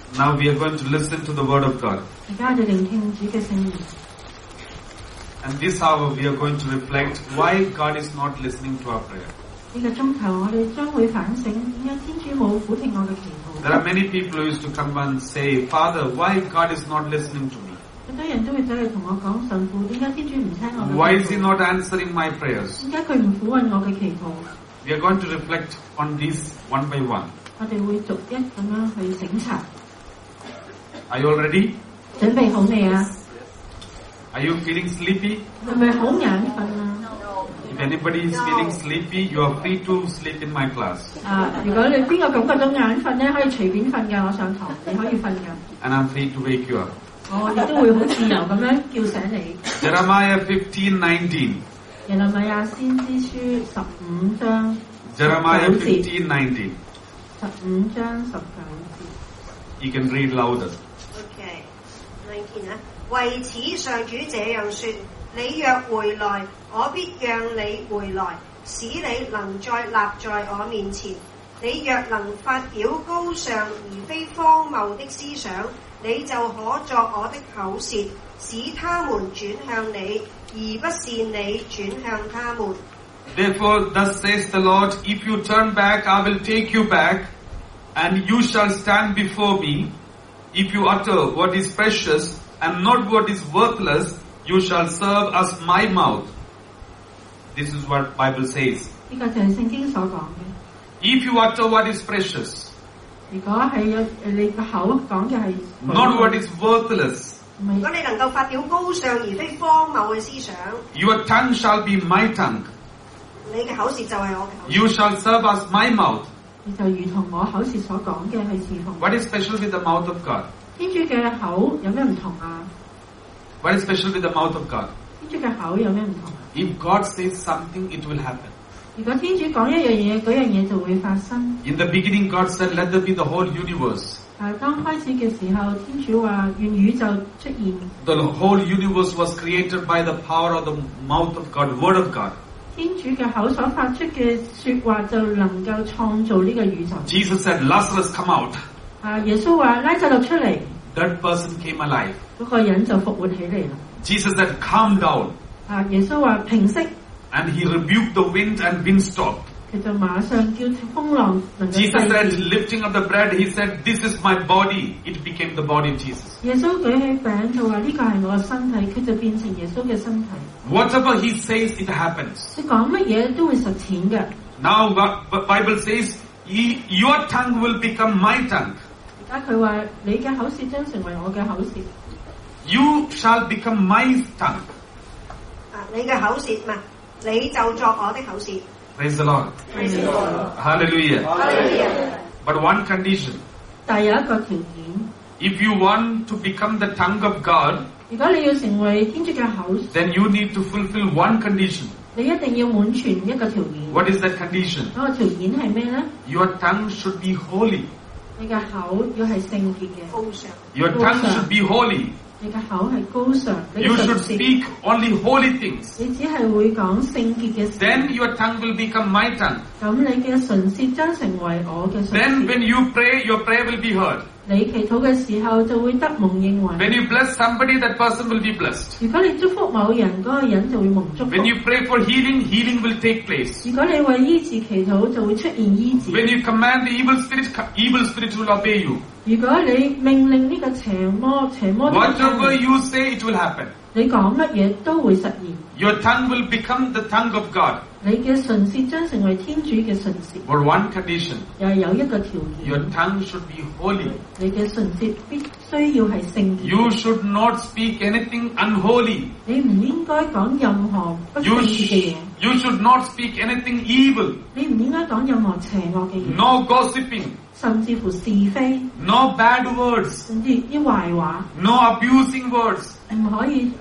Now we are going to listen to the word of God. 而家我哋聆聽主嘅聖言。 And this hour we are going to reflect why God is not listening to our prayer. 呢個鐘頭我哋將會反省點解天主冇俯聽我嘅祈禱。 There are many people who used to come and say, Father, why God is not listening to me? 好多人都會走嚟同我講，神父，點解天主唔聽我嘅祈禱？ Why is He not answering my prayers? 點解佢唔俯允我嘅祈禱？ We are going to reflect on these one by one. 我哋會逐一咁樣去省察。 Are you all ready? 準備好未啊？ Are you feeling sleepy? 係咪好眼瞓啊？ If anybody is feeling sleepy, you are free to sleep in my class. 如果你邊個感覺到眼瞓咧，可以隨便瞓㗎。我上堂你可以瞓㗎。 And I'm free to wake you up. 我亦都會好自由咁樣叫醒你。 Jeremiah 15:19. 耶利米亞先知書15章 Jeremiah 19 15:19. 15章19節。 You can read louder. OK， 19啊，為此上主這樣說：你若回來，我必讓你回來，使你能再立在我面前。你若能發表高尚而非荒謬的思想，你就可作我的口舌，使他們轉向你，而不是你轉向他們。 Therefore, thus says the Lord, if you turn back, I will take you back, and you shall stand before me. If you utter what is precious and not what is worthless, you shall serve as my mouth. This is what Bible says. 呢個就係聖經所講嘅。 If you utter what is precious, 如果係有你個口講嘅係 not what is worthless, 如果你能夠發表高尚而非荒謬嘅思想， your tongue shall be my tongue. 你嘅口舌就係我嘅口舌。 You shall serve as my mouth. 你就如同我口舌所講嘅去侍奉。 What is special with the mouth of God? 天主嘅口有咩唔同啊？ What is special with the mouth of God? 天主嘅口有咩唔同啊？ If God says something, it will happen. 如果天主講一樣嘢，嗰樣嘢就會發生。 In the beginning, God said, let there be the whole universe. 當開始嘅時候，天主話願宇宙出現。 The whole universe was created by the power of the mouth of God, word of God. 天主嘅口所發出嘅說話就能夠創造呢個宇宙。 Jesus said, Lazarus, come out. 耶穌話拉撒路出嚟， That person came alive. 嗰個人就復活起嚟啦。 Jesus said, calm down. 耶穌話平息， And he rebuked the wind and wind stopped. 佢就馬上叫風浪能夠 Jesus 制 said, 止。 lifting up the bread, he said, this is my body. It became the body of Jesus. 耶穌舉起餅就話呢個係我嘅身體，佢就變成耶穌嘅身體。 Whatever he says, it happens. 你講乜嘢都會實踐嘅。 Now, the Bible says, your tongue will become my tongue. 而家佢話你嘅口舌將成為我嘅口舌。 You shall become my tongue. 你嘅口舌嘛，你就作我的口舌。 Praise the Lord. Praise the Lord. Hallelujah. Hallelujah. But one condition. 但有一個條件， If you want to become the tongue of God, 如果你要成為天主嘅口， then you need to fulfill one condition. 你一定要滿全一個條件。 What is that condition? 嗰個條件係咩咧？ Your tongue should be holy. 你嘅口要係聖潔嘅， 高尚。 Your tongue should be holy. 你嘅口係高尚，你 You 嘅 should 唇舌， speak only holy things. 你只係會講聖潔嘅事。 Then your tongue will become my tongue. 咁你嘅唇舌將成為我嘅唇 Then 舌。 when you pray, your prayer will be heard. 你祈禱嘅時候就會得蒙應允。 When you bless somebody, that person will be blessed. 如果你祝福某人，嗰個人就會蒙祝福。 When you pray for healing, healing will take place. 如果你為醫治祈禱，就會出現醫治。 When you command the evil spirit will obey you. 如果你命令呢個邪魔都會聽 Whatever 你 you say, it will happen. 你講乜嘢都會實現。 Your tongue will become the tongue of God. 你嘅唇舌將成為天主嘅唇舌。 But one condition, 又係有一個條 your 件， tongue should be holy. 你嘅唇舌必須要係聖潔。 You should not speak anything unholy. 你唔應該講任何不聖 You, 潔嘅嘢， you should not speak anything evil. 你唔應該講任何邪惡嘅嘢， No gossiping. 甚至乎是非， No bad words. 甚至啲壞話， No abusing words. 唔可以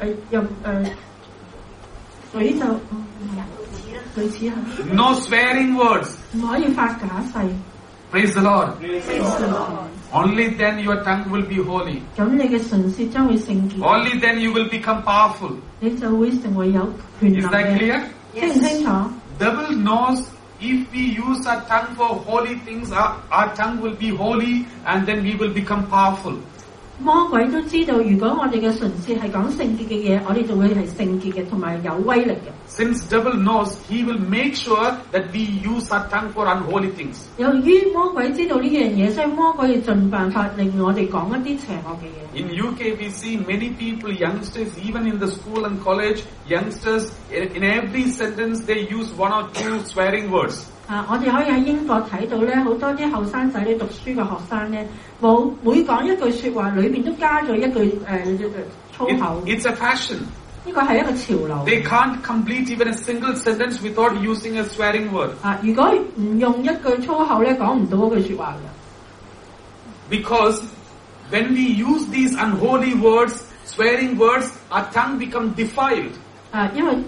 詛咒，類似係 No swearing words. 唔可以發假誓。 Praise the Lord. 咁 Only then your tongue will be holy. 你嘅唇舌將會聖潔， Only then you will become powerful. 你就會成為有權 Is 能 that 嘅。 clear? 清唔清楚？ Devil knows if we use our tongue for holy things, our tongue will be holy and then we will become powerful. 魔鬼都知道，如果我哋嘅唇舌係講聖潔嘅嘢，我哋就會係聖潔嘅，同埋有威力嘅。 Since devil knows, he will make sure that we use our tongue for unholy things. 由於魔鬼知道呢樣嘢，所以魔鬼要盡辦法令我哋講一啲邪惡嘅嘢。 In UK, we see many people, youngsters, even in the school and college, youngsters, in every sentence they use 1 or 2 swearing words. 我哋可以喺英國睇到咧，好多啲後生仔咧讀書嘅學生咧，每講一句説話，裏邊都加咗一句粗口。 It's a fashion. 呢個係一個潮流。 They can't complete even a single sentence without using a swearing word. 如果唔用一句粗口咧，講唔到嗰句説話嘅。 Because when we use these unholy words, swearing words, our tongue become defiled. 因為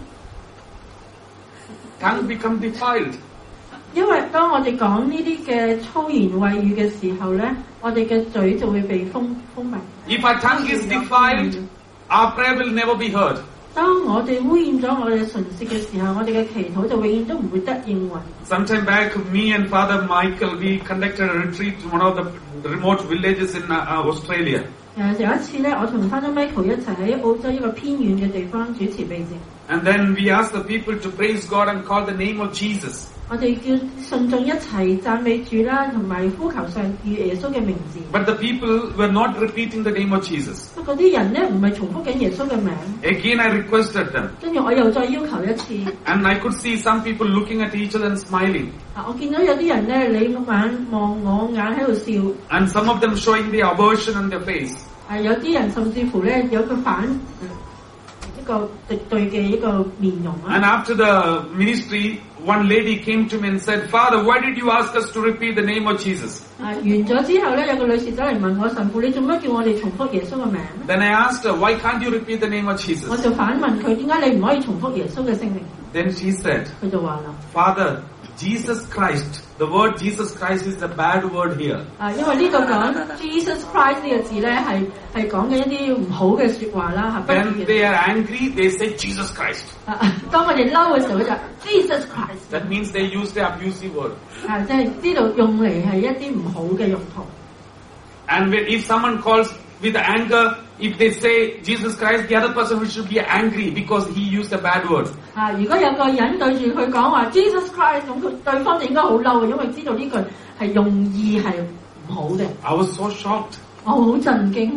tongue become defiled. 因為當我哋講呢啲嘅粗言穢語嘅時候咧，我哋嘅嘴就會被封閉。 If our tongue is defiled, our prayer will never be heard. 當我哋污染咗我哋嘅唇舌嘅時候，我哋嘅祈禱就永遠都唔會得應允。 Sometime back, me and Father Michael, we conducted a retreat to one of the remote villages in Australia. 有一次咧，我同 Father Michael 一齊喺澳洲一個偏遠嘅地方主持避靜。 And then we asked the people to praise God and call the name of Jesus. 我哋叫信眾一齊讚美主啦，同埋呼求上以耶穌嘅名字。 But the people were not repeating the name of Jesus. 不過啲人咧唔係重複緊耶穌嘅名。 Again, I requested them. 跟住我又再要求一次。 And I could see some people looking at each other and smiling. 我見到有啲人咧，你眼望我眼喺度笑。 And some of them showing the aversion on their face. 有啲人甚至乎咧有個一個敵對嘅一個面容。 And after the ministry, one lady came to me and said, Father, why did you ask us to repeat the name of Jesus? 完咗之後咧，有個女士走嚟問我，神父，你做乜叫我哋重複耶穌嘅名 Then I asked her, why can't you repeat the name of Jesus? 我就反問佢，點解你唔可以重複耶穌嘅聖名 Then she said, 佢就話啦， Father, Jesus Christ, the word Jesus Christ is a bad word here. 因為呢度講 Jesus Christ 呢個字咧係講緊一啲唔好嘅説話啦，嚇。 When they are angry, they say Jesus Christ. 當我哋嬲嘅時候，佢就 Jesus Christ。 That means they use the abusive word. 即係呢度用嚟係一啲唔好嘅用途。 And if someone calls with anger, if they say Jesus Christ, the other person should be angry because he used a bad word. 如果有個人對住佢講話 Jesus Christ， 咁佢對方就應該好嬲嘅，因為知道呢句係用意係唔好嘅。 I was so shocked. 我好震驚。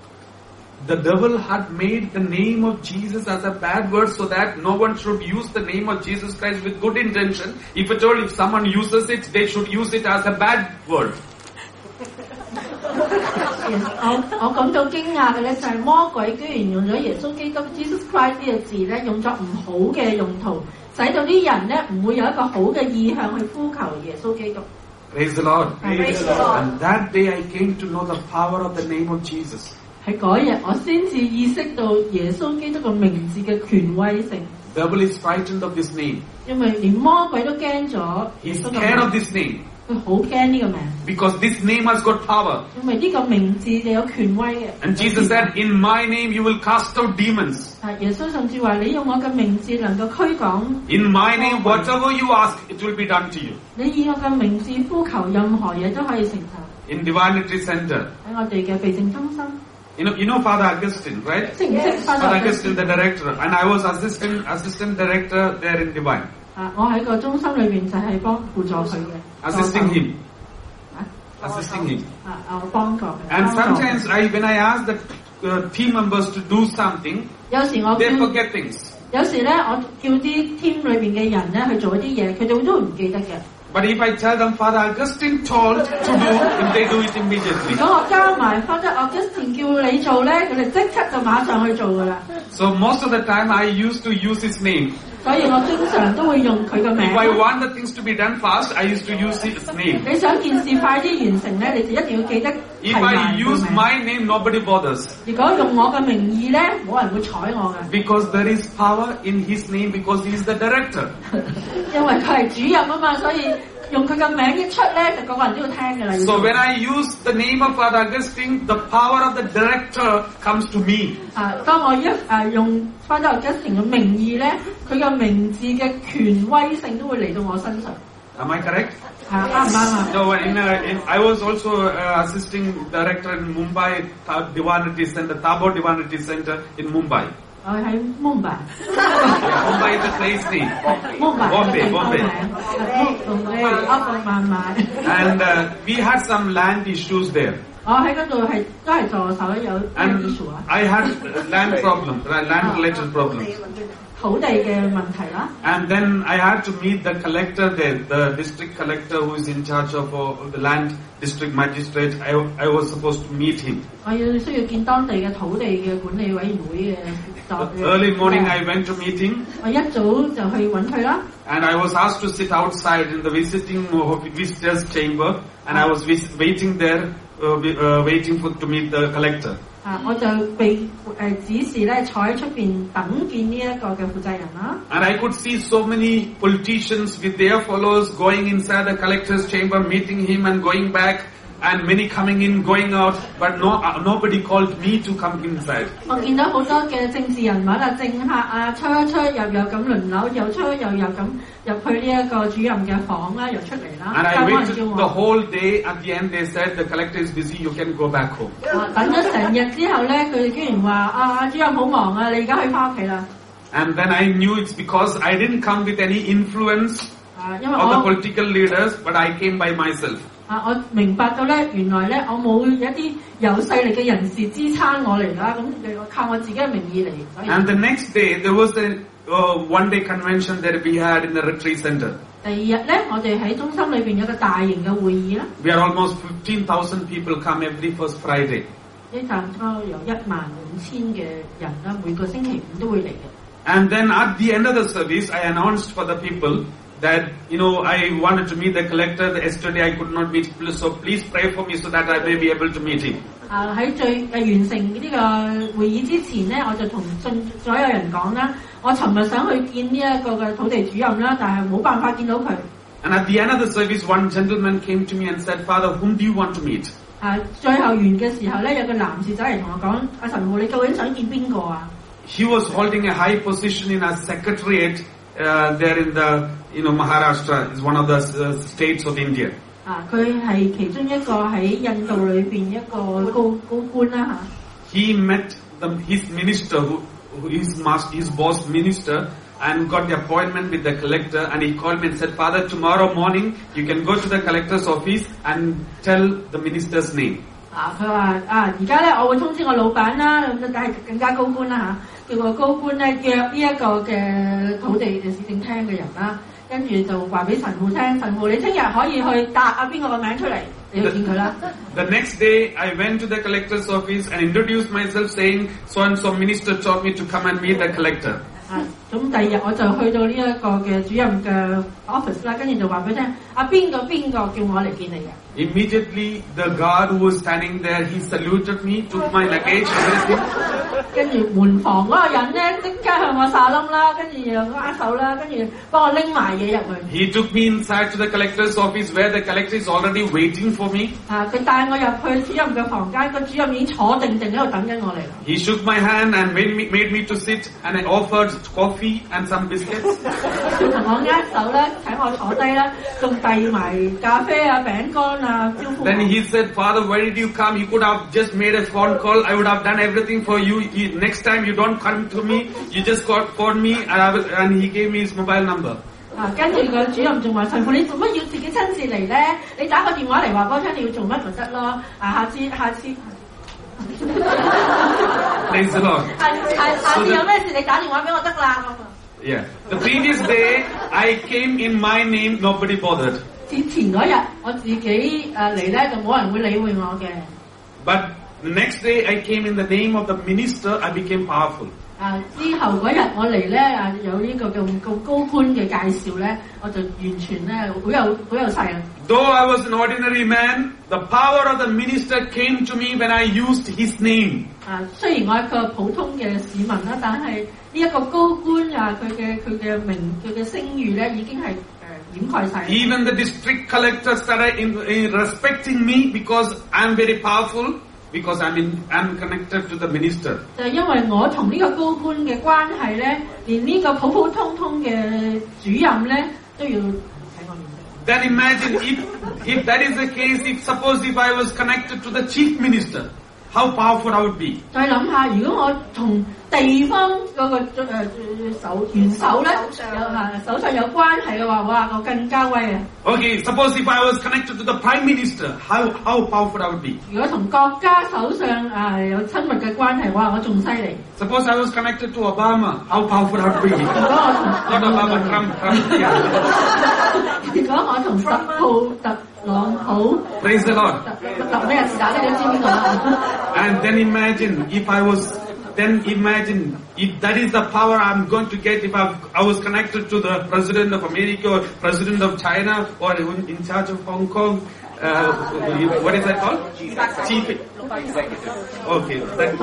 The devil had made the name of Jesus as a bad word so that no one should use the name of Jesus Christ with good intention. If at all, if someone uses it, they should use it as a bad word. 我感到驚訝嘅咧，就係魔鬼居然用咗耶穌基督 Jesus Christ 呢個字咧，用作唔好嘅用途，使到啲人咧唔會有一個好嘅意向去呼求耶穌基督。 Praise the Lord. Praise the Lord. And that day I came to know the power of the name of Jesus. 喺嗰日，我先至意識到耶穌基督個名字嘅權威性。 The devil is frightened of this name. 因為連魔鬼都驚咗耶 He's 穌嘅 scared of 名， this name 佢好驚呢個名， because this name has got power. 因為呢個名字就有權威嘅。 And Jesus said, in my name you will cast out demons. 耶穌甚至話：你用我嘅名字能夠驅趕。 In my name, whatever you ask, it will be done to you. 你以我嘅名字呼求任何嘢都可以成就。 In Divinity Center. 喺我哋嘅避靜中心。 You know Father Augustine, right? 識唔識 Father Augustine, the director. And I was assistant director there in Divine. 我喺個中心裏邊就係幫輔助佢嘅。 Assisting him. Assisting him. 我幫過佢。 And sometimes when I ask the team members to do something, 有時我 they forget things. 有時咧，我叫啲 team 裏邊嘅人咧去做一啲嘢，佢哋都唔記得嘅。 But if I tell them Father Augustine told to do, they do it immediately. 如果我加埋 Father Augustine 叫你做咧，佢哋即刻就馬上去做噶啦。 So most of the time I used to use his name. 所以我經常都會用佢嘅名。 If I want the things to be done fast, I used to use his name. 你想件事快啲完成咧，你就一定要記得提 If 埋 I 佢 use 名。 my name, nobody bothers. 如果用我嘅名義咧，冇人會睬我嘅， Because there is power in his name because he is the director. 因為佢係主任啊嘛，所以用佢嘅名一出咧，就個個人都要聽㗎啦。 So when I use the name of Father Augustine, the power of the director comes to me. 當我用Father Augustine嘅名義咧，佢嘅名字嘅權威性都會嚟到我身上。 Am I correct? 啱唔啱啊？ No, I was also assisting director in Mumbai Divinity Center, Tabor Divinity Center in Mumbai. 我喺 Mumbai， Mumbai is a place name. Bombay， Bombay. 慢慢。 And we had some land issues there. 我喺嗰度都係助手有 And issue 啊， I had land related problems. 土地嘅問題啦。 And then I had to meet the collector there, the district collector who is in charge of the land district magistrate. I was supposed to meet him. 我需要見當地嘅土地嘅管理委員會嘅 Early morning I went to meet him. 我一早就去揾佢啦。 And I was asked to sit outside in the visitors chamber, and I was waiting there, waiting to meet the collector. 我就被指示咧坐喺出邊等見呢一個嘅負責人啦。 And I could see so many politicians with their followers going inside the collector's chamber, meeting him and going back, and many coming in, going out, but nobody called me to come inside. 我見到好多嘅政治人物啊、政客啊，出入咁輪流，又出咁入去呢一個主任嘅房啦，又出嚟啦。 And 但 I 冇人 waited 叫 the 我。 whole day. At the end, they said the collector is busy. You can go back home. 等咗成日之後咧，佢哋居然話：主任好忙啊，你而家去翻屋企啦。 And then I knew it's because I didn't come with any influence 因為 of the 我 political leaders, but I came by myself. 我明白到咧，原來咧我冇一啲有勢力嘅人士支撐我嚟啦，咁我靠我自己嘅名義嚟。所以 And the next day, there was a one-day convention that we had in the retreat center. 第二日咧，我哋喺中心裏邊有個大型嘅會議啦， We are almost 15,000 people come every first Friday. 呢站差有15000嘅人啦，每個星期五都會嚟嘅。 And then at the end of the service, I announced for the people that, I wanted to meet the collector. Yesterday I could not meet, so please pray for me so that I may be able to meet him. 喺完成呢個會議之前咧，我就同所有人講啦，我尋日想去見呢一個嘅土地主任啦，但係冇辦法見到佢。 And at the end of the service, one gentleman came to me and said, Father, whom do you want to meet? 最後完嘅時候咧，有個男士走嚟同我講：阿神父，你究竟想見邊個啊？ He was holding a high position in a secretariat there in the, Maharashtra is one of the states of India. 佢係其中一個喺印度裏邊一個高官啦嚇。 He met his minister, his boss minister, and got the appointment with the collector. And he called me and said, Father, tomorrow morning you can go to the collector's office and tell the minister's name. 佢話而家咧，我會通知我老闆啦，咁梗係更加高官啦嚇，叫個高官咧約呢一個嘅土地嘅市政廳嘅人啦，跟住就話俾神父聽，神父你聽日可以去答邊個個名出嚟，你去見佢啦。 The next day, I went to the collector's office and introduced myself, saying, so and so minister told me to come and meet the collector. 咁第二日我就去到呢一個嘅主任嘅 office 啦，跟住就話俾佢聽，邊個叫我嚟見你嘅。 Immediately, the guard who was standing there, he saluted me, took my luggage, everything. 跟住門房嗰個人咧，即刻向我撒冧啦，跟住又握手啦，跟住幫我拎埋嘢入去。 He took me inside to the collector's office where the collector is already waiting for me. 佢帶我入去主任嘅房間，個主任已經坐定喺度等緊我嚟啦。 He shook my hand and made me to sit, and I offered coffee and some biscuits. 佢同我握手啦，請我坐低啦，仲遞埋咖啡啊、餅乾啊，招呼我。 Then he said, Father, why did you come? You could have just made a phone call. I would have done everything for you. Next time you don't come to me. You just call me, and he gave me his mobile number. 跟住個主任仲話：神父，你做乜要自己親自嚟咧？你打個電話嚟話俾我聽你要做乜咪得咯？下次。 Praise the Lord. 下次有咩事你打電話俾我得啦。 Yeah. The previous day, I came in my name. Nobody bothered. 前嗰日我自己嚟咧，就冇人會理會我嘅。 But the next day, I came in the name of the minister. I became powerful. 之後嗰日我嚟咧，有呢個咁高官嘅介紹咧，我就完全咧好有勢啊！ Though I was an ordinary man, the power of the minister came to me when I used his name. 雖然我係一個普通嘅市民啦，但係呢一個高官佢嘅名佢嘅聲譽咧，已經係掩蓋晒。 Even the district collector started in respecting me because I'm very powerful. Because I'm connected to the minister. 就係因為我同呢個高官嘅關係咧，連呢個普普通通嘅主任咧都要睇我面色。 Then imagine if that is the case, suppose if I was connected to the chief minister, how powerful I would be. 再諗下，如果我同地方嗰個元首咧首相有關係嘅話，哇，我更加威啊！ Okay, suppose if I was connected to the prime minister, how powerful I would be. 如果同國家首相有親密嘅關係，哇，我仲犀利。 Suppose I was connected to Obama, how powerful I would be. 如果我同 Not Obama, Trump, yeah. 如果我同特朗普 Praise the Lord. 特咩日子打，你都知邊個啦？ And then imagine if that is the power I'm going to get if I was connected to the President of America or President of China or in charge of Hong Kong. What is that called? Chief Executive. Okay.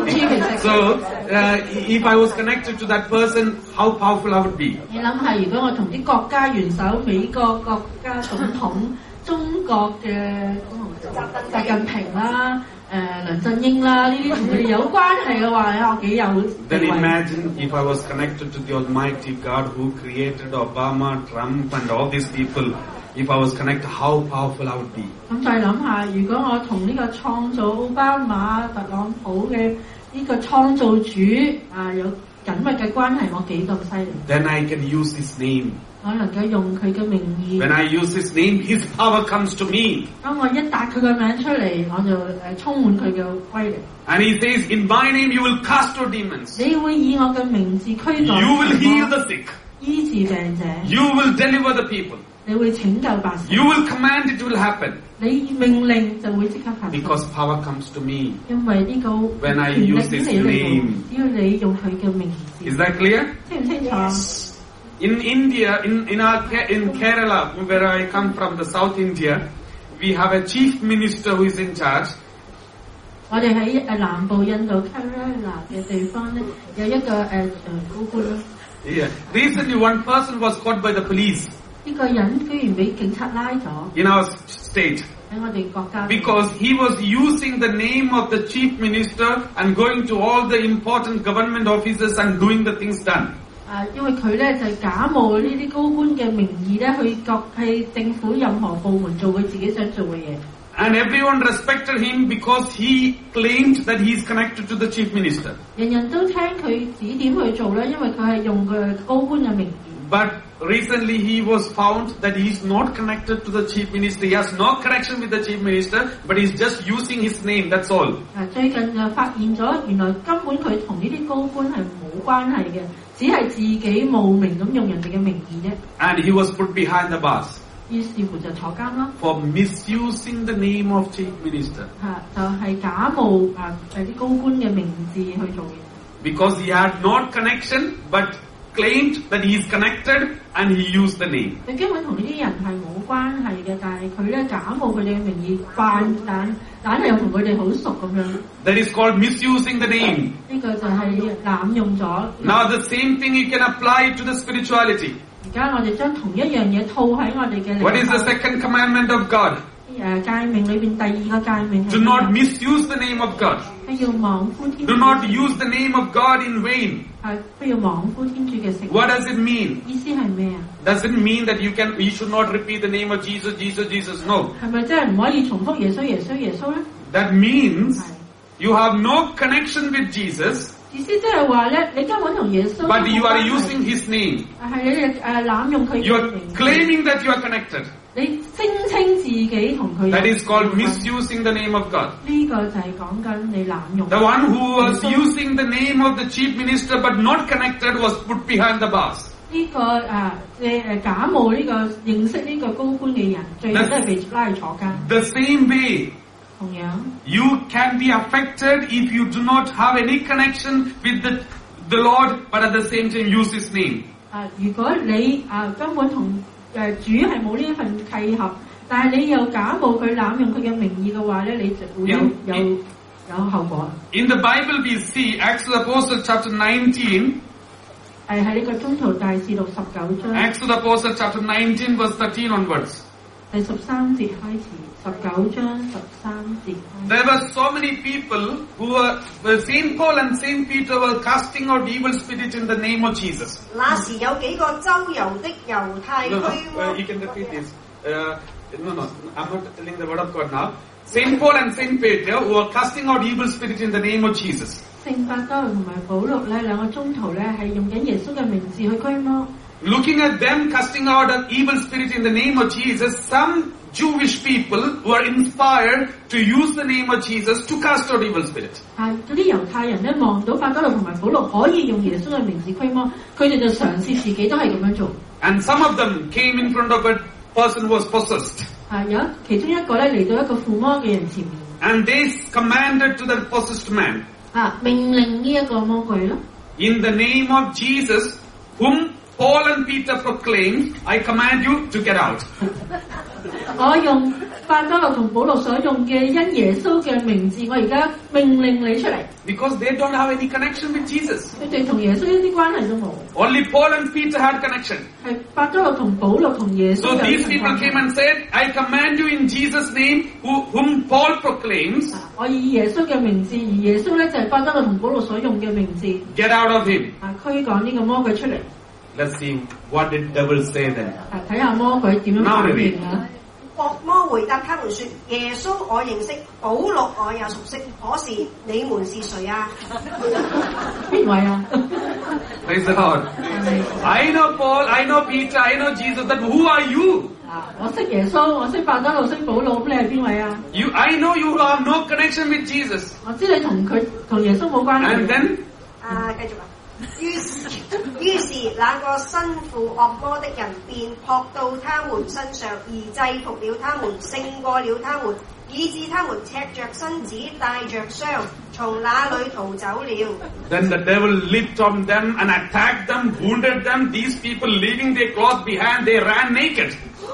So if I was connected to that person, how powerful I would be. 你諗下，如果我同啲國家元首、美國國家總統、中國嘅習近平啦、梁振英啦，呢啲同佢哋有關係嘅話，我幾有地 Then 位。 imagine if I was connected to the Almighty God who created Obama, Trump, and all these people. If I was connected, how powerful I would be. 咁再諗下，如果我同呢個創造奧巴馬、特朗普嘅呢個創造主有緊密嘅關係，我幾咁犀利。 Then I can use His name. 我能夠用佢嘅名義。 When I use His name, His power comes to me. 當我一答佢嘅名出嚟，我就充滿佢嘅威力。 And He says, in my name you will cast out demons. 你會以我嘅名字驅趕 You will heal the sick. 醫治病者。 You will deliver the people. 你會拯救百姓。 You will command it will happen. 你命令就會即刻發生。 Because power comes to me. 因為呢個 When I 權力 use 嚟 His 到， name. 只要你用佢嘅名字。 Is that clear? 清唔清楚？ In India, in Kerala, where I come from, the South India, we have a chief minister who is in charge. 我哋喺南部印度 Kerala 嘅地方咧，有一個高官咯。 Yeah. Recently, one person was caught by the police 呢個人居然俾警察拉咗 in our state 喺我哋國家。 because he was using the name of the chief minister and going to all the important government offices and doing the things done. 因為佢咧就假冒呢啲高官嘅名義咧，去政府任何部門做佢自己想做嘅嘢。 And everyone respected him because he claimed that he is connected to the chief minister. 人人都聽佢指點去做咧，因為佢係用佢高官嘅名義。 But recently he was found that he is not connected to the chief minister. He has no connection with the chief minister, but he is just using his name, that's all. 最近就發現咗，原來根本佢同呢啲高官係冇關係嘅，只係自己冒名咁用人哋嘅名義啫。 And he was put behind the bars 於是乎就坐監啦。 for misusing the name of chief minister. 就係假冒啲高官嘅名字去做嘢。 Because he had no connection, but claimed that he is connected and he used the name. 佢根本同呢啲人係冇關係嘅，但係佢咧假冒佢哋嘅名義扮係又同佢哋好熟咁樣。 That is called misusing the name. 呢個就係濫用咗。 Now the same thing you can apply to the spirituality. 而家我哋將同一樣嘢套喺我哋嘅 What is the second commandment of God? 誡命裏邊第二個誡命係 Do not misuse the name of God. 不要妄呼天主。 Do not use the name of God in vain. 不要妄呼天主嘅聖名。 What does it mean? 意思係咩啊？ Does it mean that you should not repeat the name of Jesus, Jesus, Jesus? No. 係咪真係唔可以重複耶穌耶穌耶穌咧？ That means you have no connection with Jesus, 意思即係話咧，你根本同耶穌 but you are using His name. 係你哋濫用佢 You 嘅 are 名。 claiming that you are connected. 你聲稱自己同佢。 That is called misusing the name of God. 呢個就係講緊你濫用。 The one who was using the name of the chief minister but not connected was put behind the bars. 呢個假冒呢個認識呢個高官嘅人，最後都係被拉去坐監。 The same way, 同樣， you can be affected if you do not have any connection with the Lord, but at the same time use His name. 如果你根本同主係冇呢一份契合，但係你又假冒佢濫用佢嘅名義嘅話咧，你就會有後果。 In the Bible we see Acts of the Apostles chapter 19. 喺呢個宗徒大事錄19章。 Acts of the Apostles chapter 19 verse 13 onwards. 第13節開始，19章13節。 There were so many people who were Saint Paul and Saint Peter were casting out evil spirits in the name of Jesus. 那時有幾個周遊的猶太居 You can repeat this. no, I'm not telling the word of God now. Saint Paul and Saint Peter who are casting out evil spirit in the name of Jesus. 聖伯多祿同埋保祿咧兩個宗徒咧係用緊耶穌嘅名字去驅魔。 Looking at them casting out an evil spirit in the name of Jesus, some Jewish people were inspired to use the name of Jesus to cast out evil spirit. 嗰啲猶太人咧望到伯多祿同埋保祿可以用耶穌嘅名字驅魔，佢哋就嘗試自己都係咁樣做。 And some of them came in front of a person who was possessed. 有其中一個咧嚟到一個附魔嘅人前面。 And they commanded to the possessed man. 命令呢一個魔鬼咯。 In the name of Jesus, whom Paul and Peter proclaimed, I command you to get out. 我用伯多祿同保祿所用嘅因耶穌嘅名字，我而家命令你出嚟。 Because they don't have any connection with Jesus. 佢哋同耶穌一啲關係都冇。 Only Paul and Peter had connection. 係伯多祿同保祿同耶穌 So 有 these 關 people 係。 came and said, I command you in Jesus' name, whom Paul proclaims, 我以耶穌嘅名字，而耶穌咧就係伯多祿同保祿所用嘅名字。 get out of him. 驅趕呢個魔鬼出嚟。 Let's see what did devil say then. 睇下魔鬼點樣反應啊！ 惡魔回答他們說：耶穌我認識，保祿我也熟悉，可是你們是誰啊？ 邊位啊？ Praise the Lord. I know Paul, I know Peter, I know Jesus, but who are you? 我識耶穌，我識伯多祿，識保祿，咁你係邊位啊？ I know you have no connection with Jesus. 我知你同耶穌冇關係。 And then 繼續啊！於是那個身負惡魔的人便撲到他們身上，而制服了他們，勝過了他們，以致他們赤着身子帶着傷，從那裏逃走了。 Then the devil leaped on them and attacked them, wounded them. These people leaving their clothes behind, they ran naked.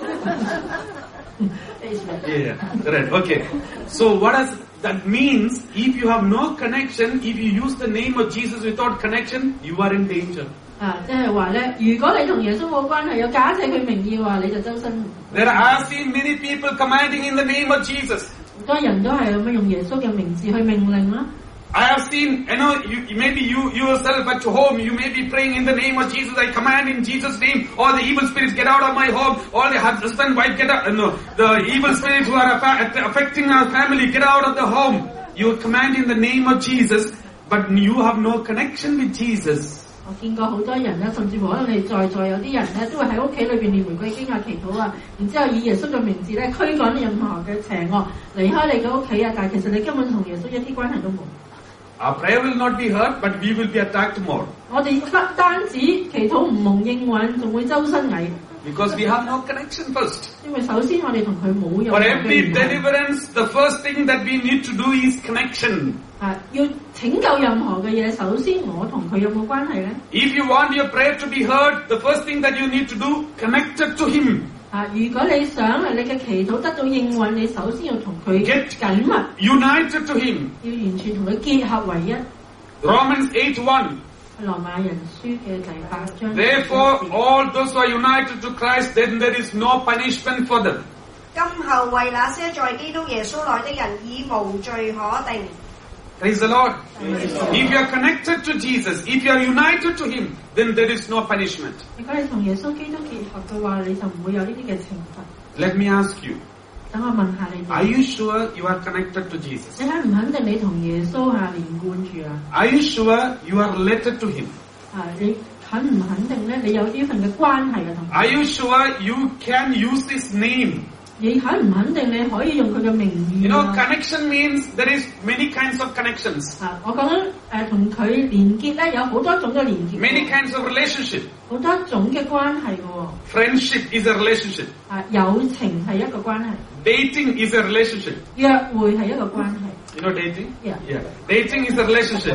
Yeah, right. Okay. So what does that means? If you have no connection, if you use the name of Jesus without connection, you are in danger. 即係話咧，如果你同耶穌冇關係，有假借佢名義嘅話，你就周身。 There I've seen many people commanding in the name of Jesus. 好多人都係咁樣用耶穌嘅名字去命令啦。 I have seen, maybe you yourself at home, you may be praying in the name of Jesus. I command in Jesus' name, all the evil spirits get out of my home. All the husband, wife get out. No, the evil spirits who are affecting our family, get out of the home. You command in the name of Jesus, but you have no connection with Jesus. 我見過好多人咧，甚至乎可能你在座有啲人咧，都會喺屋企裏邊念玫瑰經啊、祈禱啊，然之後以耶穌嘅名字咧驅趕任何嘅邪惡離開你嘅屋企啊，但係其實你根本同耶穌一啲關係都冇。 Our prayer will not be heard, but we will be attacked more. 我哋不單止祈禱唔蒙應允，仲會周身蟻。 Because we have no connection first. 因為首先我哋同佢冇有。 For every deliverance, the first thing that we need to do is connection. 要拯救任何嘅嘢，首先我同佢有冇關係咧 If you want your prayer to be heard, the first thing that you need to do, connect it to Him. 如果你想你嘅祈禱得到應允，你首先要同佢緊密 united to Him. 要完全同佢結合為一。 Romans 8:1. 羅馬人書嘅第8章。 Therefore, all those who are united to Christ, then there is no punishment for them. 今後為那些在基督耶穌內的人已無罪可定。 Praise the Lord. If you are connected to Jesus, if you are united to Him, then there is no punishment. 如果你同耶穌基督結合嘅話，你就唔會有呢啲嘅懲罰。 Let me ask you. 等我問下你哋。 Are you sure you are connected to Jesus? 你肯唔肯定你同耶穌連貫住啊 Are you sure you are related to Him? 你肯唔肯定咧？你有呢份嘅關係嘅同佢。 Are you sure you can use His name? 你肯唔肯定你可以用佢嘅名義 connection means there is many kinds of connections. 我講緊同佢連結咧，有好多種嘅連結。 Many kinds of relationship. 好多種嘅關係嘅喎。 Friendship is a relationship. 友情係一個關係。 Dating is a relationship. 約會係一個關係。 You know dating? Yeah. Dating is a relationship.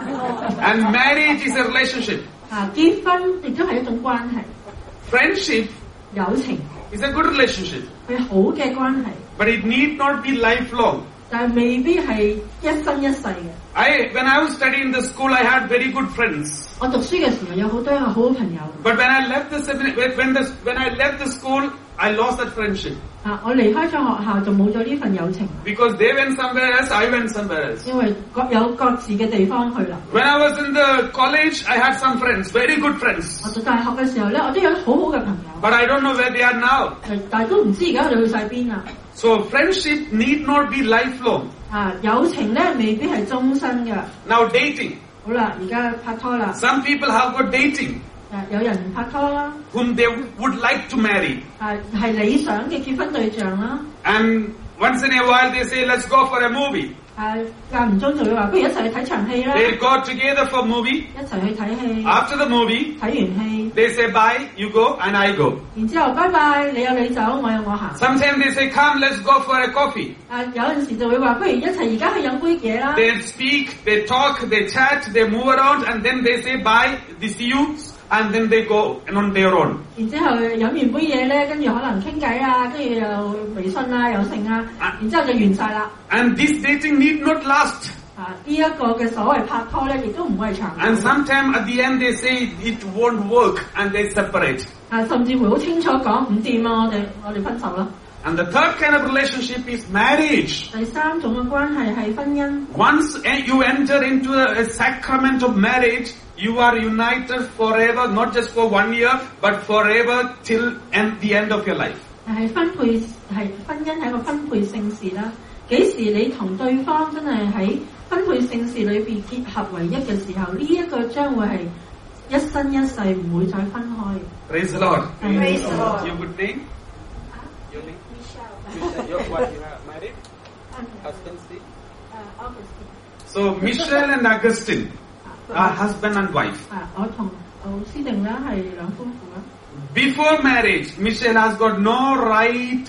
And marriage is a relationship. 結婚亦都係一種關係。 Friendship 友情 is a good relationship. 係好嘅關係。 But it need not be lifelong. 但係未必係一生一世嘅。 When I was studying in the school, I had very good friends. 我讀書嘅時候有好多好朋友。 But when I left when I left the school, I lost that friendship. 我離開咗學校就冇咗呢份友情， Because they went somewhere else, I went somewhere else. 因為各有各自嘅地方去啦。 When I was in the college, I had some friends, very good friends. 我讀大學嘅時候咧，我都有好好嘅朋友， But I don't know where they are now. 但係都唔知而家佢哋去晒邊啊！ So friendship need not be lifelong. 友情咧未必係終身嘅。 Now dating. 好啦，而家拍拖啦， Some people have got dating 有人拍拖啦， whom they would like to marry. 係理想嘅結婚對象啦。 And once in a while they say, let's go for a movie. 間唔中就會話，不如一齊去睇場戲啦， They go together for movie. 一齊去睇戲。 After the movie, 睇完戲， they say bye, you go and I go. 然之後拜拜，你有你走，我有我行。 Sometimes they say, come, let's go for a coffee. 有陣時就會話，不如一齊而家去飲杯嘢啦。 They speak, they talk, they chat, they move around and then they say bye, they see you and then they go on their own. 然之後飲完杯嘢咧，跟住可能傾偈啊，跟住又微信啊，又剩啊，然之後就完晒啦。 And this dating need not last. 呢一個嘅所謂拍拖咧，亦都唔會係長久。 And sometimes at the end they say it won't work and they separate. 甚至會好清楚講唔掂啊，我哋分手啦。 And the third kind of relationship is marriage. 第三種嘅關係係婚姻。 Once you enter into a sacrament of marriage, you are united forever, not just for 1 year, but forever till the end of your life. 係婚姻係一個分配聖事啦。幾時你同對方真係喺分配聖事裏邊結合為一嘅時候，呢一個將會係一生一世唔會再分開。 Praise the Lord. Praise the Lord. Your good name? Your name? Michelle. You have married? Husband, see? So Michelle and Augustine are husband and wife. 我同奧斯定咧係兩夫婦啦。 Before marriage, Michelle has got no right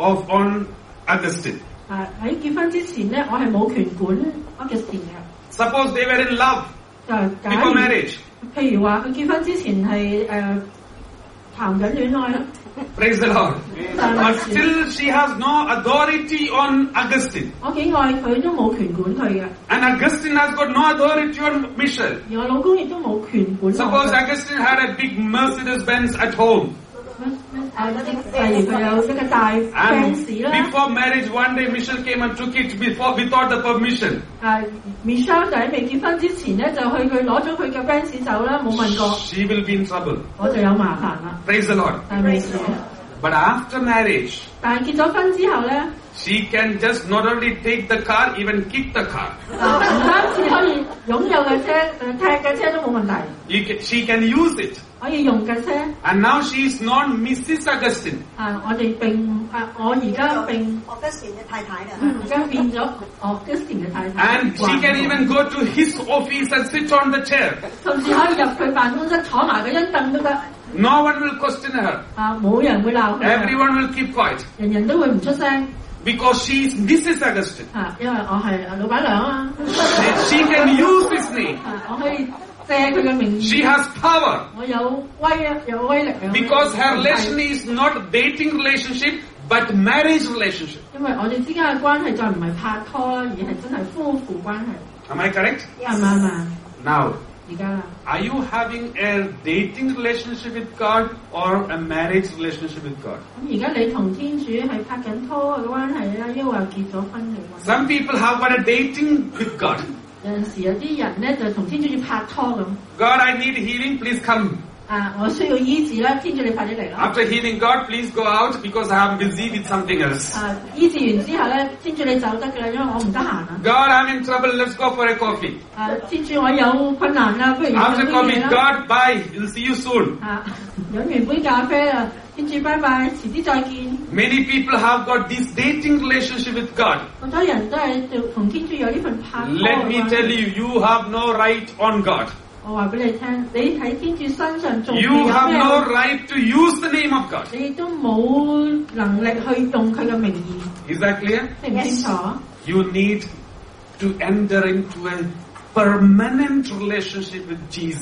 on Augustine. 喺結婚之前咧，我係冇權管Augustine嘅。 Suppose they were in love before marriage. 譬如話佢結婚之前係談緊戀愛啦。 Praise the Lord. But still she has no authority on Augustine. 我幾愛佢都冇權管佢嘅。 And Augustine has got no authority on Michelle. 而我老公亦都冇權管我。 Suppose Augustine had a big Mercedes-Benz at home. 例如佢有一個大 Benz 啦。 Before marriage, one day Michelle came and took it without the permission. Michelle 就喺未結婚之前咧，就去佢攞咗佢嘅 Benz 走啦，冇問過。 She will be in trouble. 我就有麻煩啦。 Praise the Lord. 但係未事。 But after marriage, 但係結咗婚之後咧， she can just not only take the car, even kick the car. 唔單止可以擁有嘅車，踢嘅車都冇問題。 She can use it. 可以用嘅車。 And now she is not Mrs. Augustine. 我哋我而家並 Augustine 嘅太太啦。 而家變咗 Augustine 嘅太太。 And she can even go to his office and sit on the chair. 甚至可以入佢辦公室坐埋嗰張凳都得。 No one will question her. 冇人會鬧佢。 Everyone will keep quiet. 人人都會唔出聲。 Because she is Mrs. Augustine. 因為我係老闆娘啊。 She can use this name. 我可以借佢嘅名義。 She has power. 我有威力。 Because her relation is not dating relationship, but marriage relationship. 因為我哋之間嘅關係再唔係拍拖啦，而係真係夫婦關係。 Am I correct? 啱唔啱啊？ Now, 而家啦。 are you having a dating relationship with God or a marriage relationship with God? 咁而家你同天主係拍緊拖嘅關係啦，抑或結咗婚嘅關係？ Some people have got a dating with God. 有陣時有啲人咧就同天主要拍拖咁。 God, I need healing, please come. 我需要醫治啦，天主你快啲嚟啦。 After healing God, please go out because I am busy with something else. 醫治完之後咧，天主你走得㗎啦，因為我唔得閒啊。 God, I'm in trouble, let's go for a coffee. 天主我有困難啦，不如飲 After 啲 coffee, 嘢啦。 God, bye, we'll see you soon. 飲完杯咖啡啦，天主拜拜，遲啲再見。 Many people have got this dating relationship with God. 好多人都係同天主有呢份拍拖嘅 Let me 關係。 tell you, you have no right on God. 我話俾你聽，你喺天主身上仲有 You have 咩？ no right to use the name of God. 你都冇能力去用佢嘅名義， Is that clear? 清唔清楚？ You need to enter into a permanent relationship with Jesus.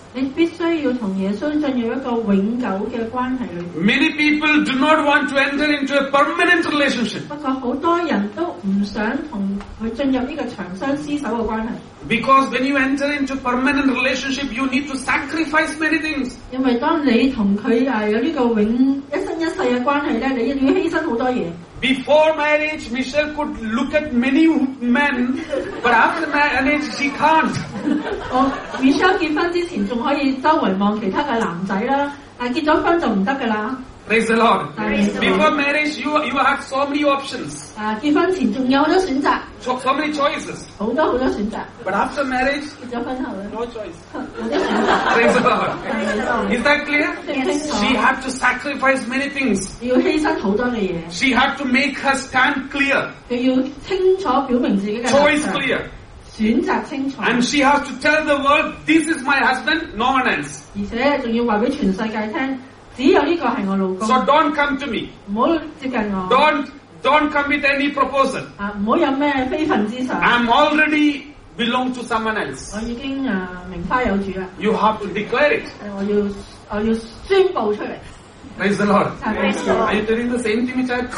你必須要同耶穌進入一個永久嘅關係裏邊。 Many people do not want to enter into a permanent relationship 不過好多人都唔想同佢進入呢個長相廝守嘅關係， because when you enter into permanent relationship, you need to sacrifice many things. 因為當你同佢有呢個永一生一世嘅關係咧，你要犧牲好多嘢。 Before marriage, Michelle could look at many men, but after marriage, she can't. 我 Michelle 結婚之前仲可以周圍望其他嘅男仔啦，但結咗婚就唔得㗎啦。 Praise the Lord. Praise the Lord. Before marriage, you had so many options, 結婚前仲有好多選擇， so many choices. 好多選擇。 But after marriage, 結咗婚後咧， no choice. 冇得選擇。 Praise the Lord. Is that clear? 清唔清楚？ She had to sacrifice many things. 要犧牲好多嘅嘢， She had to make her stand clear, 佢要清楚表明自己嘅立 choice 場， clear. 選擇清楚， And she has to tell the world, this is my husband, no one else. 而且仲要話俾全世界聽，只有呢個係我老公， So don't come to me. 唔好接近我， Don't come with any proposal. 唔好有咩非分之想。 I'm already belong to someone else. 我已經名花有主啦， You have to declare it. 我要宣佈出嚟。 Praise the Lord. Praise the Lord. Are you telling the same thing which I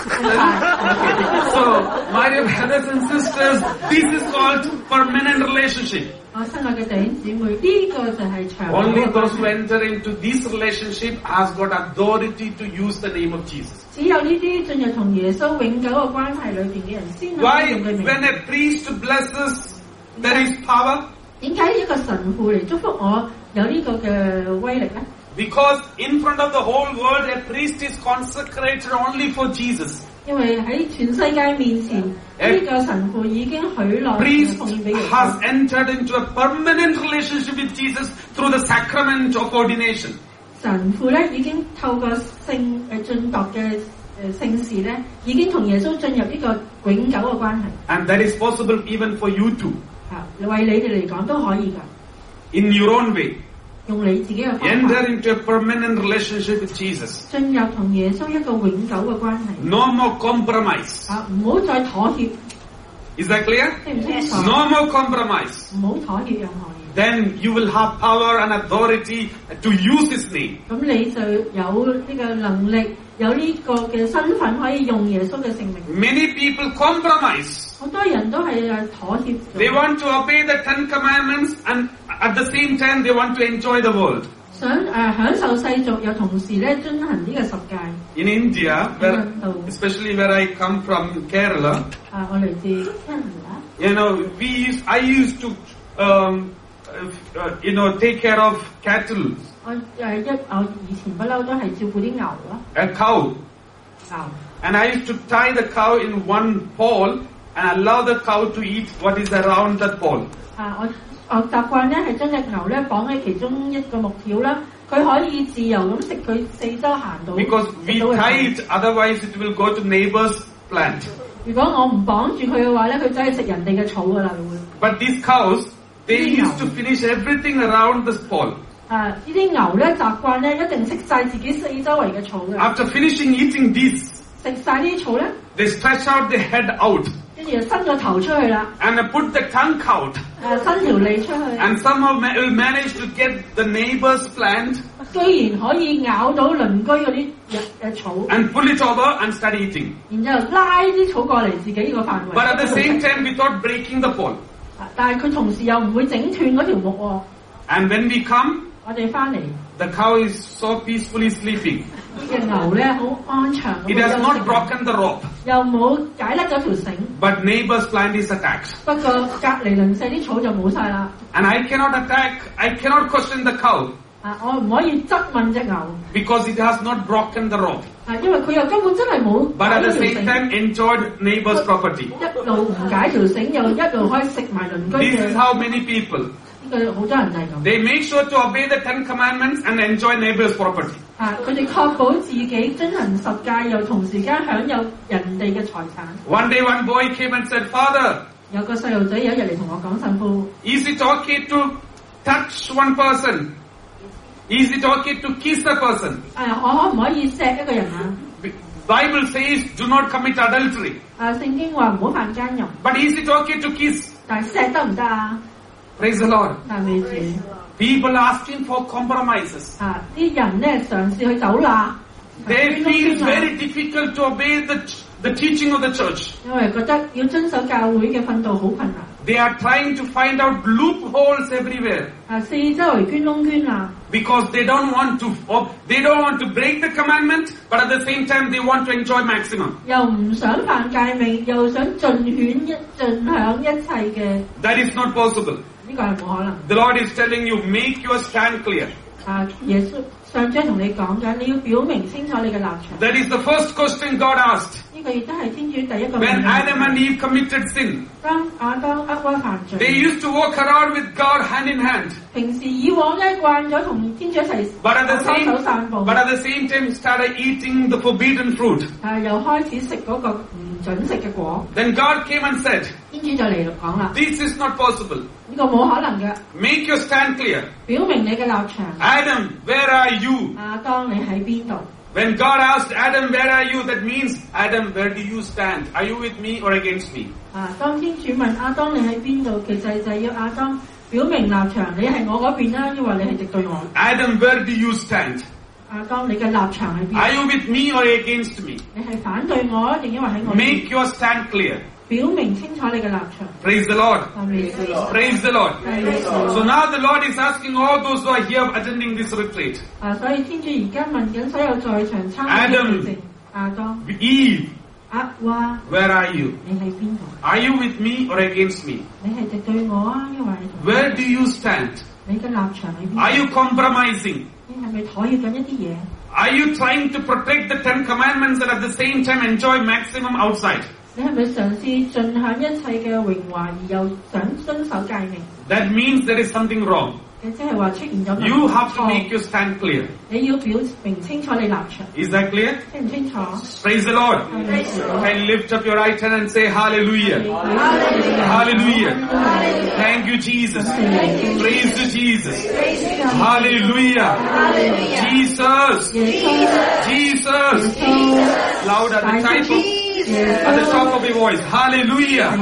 okay. So, my dear brothers and sisters, this is called permanent relationship. 我親愛嘅弟兄姊妹，呢、個就係長久 Only 嘅關 those who 係。 enter into this relationship has got authority to use the name of Jesus. 只有呢啲進入同耶穌永久嘅關係裏邊嘅人先能 Why 夠用佢名。 when a priest blesses, there is power? 點解一個神父嚟祝福我有呢個嘅威力咧？ Because in front of the whole world, a priest is consecrated only for Jesus. 因為喺全世界面前，呢、個神父已經許諾 Priest 奉獻俾耶 has 穌。 entered into a permanent relationship with Jesus through the sacrament of ordination. 神父咧已經透過進鐸嘅聖事咧，已經同耶穌進入呢個永久嘅關係。 And that is possible even for you too. 為你哋嚟講都可以㗎， In your own way. 用你自己嘅方法 Enter into a permanent relationship with Jesus. 進入同耶穌一個永久嘅關係。 No more compromise. 唔好再妥協， Is that clear? 清唔清楚？ No more compromise. 唔好妥協任何嘢。 Then you will have power and authority to use His name. 咁你就有呢個能力，有呢個嘅身份可以用耶穌嘅聖名。 Many people compromise. 好多人都係妥協 They 咗， want to obey the 10 commandments and at the same time they want to enjoy the world. 想享受世俗，又同時咧遵行呢個十誡。 In India, especially where I come from, Kerala, 我嚟自印尼啦。 you know, I used to, take care of cattle, 我以前不嬲都係照顧啲牛咯， a cow. 牛。 And I used to tie the cow in one pole and allow the cow to eat what is around that pole. 我習慣咧係將隻牛咧綁喺其中一個木條啦，佢可以自由咁食佢四周行到。 Because we 食到嘅 tie it, otherwise it will go to neighbor's plant. 如果我唔綁住佢嘅話咧，佢真係食人哋嘅草噶啦會。 But these cows, they used to finish everything around this pole. 呢啲牛咧習慣咧一定食晒自己四周圍嘅草嘅。 After finishing eating this, 食晒啲草咧， they stretch out the head out 跟住就伸個頭出去啦， and put the tongue out. 伸條脷出去， And somehow will manage to get the neighbor's plant 居然可以咬到鄰居嗰啲草， and pull it over and start eating. 然之後拉啲草過嚟自己呢個範圍。 But at the same time, without breaking the pole. 但係佢同時又唔會整斷嗰條木喎。 And when we come, 我哋翻嚟， the cow is so peacefully sleeping. 呢隻牛咧好安詳咁 It 樣 has 休息 not broken the rope. 又冇解甩咗條繩。 But neighbor's plant is attacked. 不過隔離鄰舍啲草就冇晒啦。 And I cannot question the cow 我唔可以質問隻牛， because it has not broken the rope. 因為佢又根本真係冇 But 解 at 咗 the 條 same 繩， time enjoyed neighbor's property. 一路唔解條繩，又一路可以食埋鄰居 This 嘅。 is how many people. 呢個好多人係咁。 They make sure to obey the 10 commandments and enjoy neighbor's property. 佢哋確保自己遵行十誡，又同時間享有人哋嘅財產。 One day one boy came and said, Father, 有個細路仔有一日嚟同我講，神父， is it okay to touch one person? Is it okay to kiss a person? 我可唔可以錫一個人啊？ Bible says do not commit adultery. 聖經話唔好犯奸淫， But is it okay to kiss? 但係錫得唔得啊？ Praise the Lord. 讚美主。 People asking for compromises. 啲人咧嘗試去走罅， They feel very difficult to obey the teaching of the church. 因為覺得要遵守教會嘅訓導好困難。 They are trying to find out loopholes everywhere 四周圍捐窿捐罅， because they don't want to break the commandment, but at the same time they want to enjoy maximum. 又唔想犯誡命，又想盡享一切嘅， That is not possible. 呢個係冇可能。 The Lord is telling you, make your stand clear. 耶穌上章同你講緊，你要表明清楚你嘅立場。 That is the first question God asked. 呢個亦都係天主第一個問 When 題。 Adam and Eve committed sin, 當亞當厄娃犯罪， they used to walk around with God hand in hand. 平時以往咧慣咗同天主一齊 But at 手手散步， the same time started eating the forbidden fruit. 又開始食嗰個唔準食嘅果。 Then God came and said, 天主就嚟講啦， this is not possible. 呢個冇可能嘅， Make your stand clear. 表明你嘅立場。 Adam, where are you? 亞當你喺邊度？ When God asked Adam, where are you? That means, Adam, where do you stand? Are you with me or against me? 當天主問亞當你喺邊度，其實就係要亞當表明立場，你係我嗰邊啦，抑或你係敵對我？ Adam, where do you stand? 亞當你嘅立場喺邊？ Are you with me or against me? 你係反對我，定抑或喺我？ Make your stand clear. 表明清楚你嘅立場。 Praise the Lord. Amen. Praise the Lord. Amen. So now the Lord is asking all those who are here attending this retreat. 所以天主而家問緊所有在場參加嘅聖城，亞當、 Eve, 厄娃， where are you? 你喺邊度？ Are you with me or against me? 你係敵對我啊，抑或係同 Where do you stand? 你嘅立場喺邊？ Are you compromising? 你係咪妥協緊一啲嘢？ Are you trying to protect the 10 commandments and at the same time enjoy maximum outside? 你係咪嘗試盡享一切嘅榮華，而又想遵守誡命？ That means there is something wrong. 即係話出現咗 You have to make your stand clear. 你要表明清楚你立場， Is that clear? 清唔清楚？ Praise the Lord. Hallelujah. Can lift up your right hand and say hallelujah. Hallelujah. Thank you, Jesus. Praise to Jesus. Hallelujah. Jesus. Jesus. Loud at the top of your voice. Hallelujah.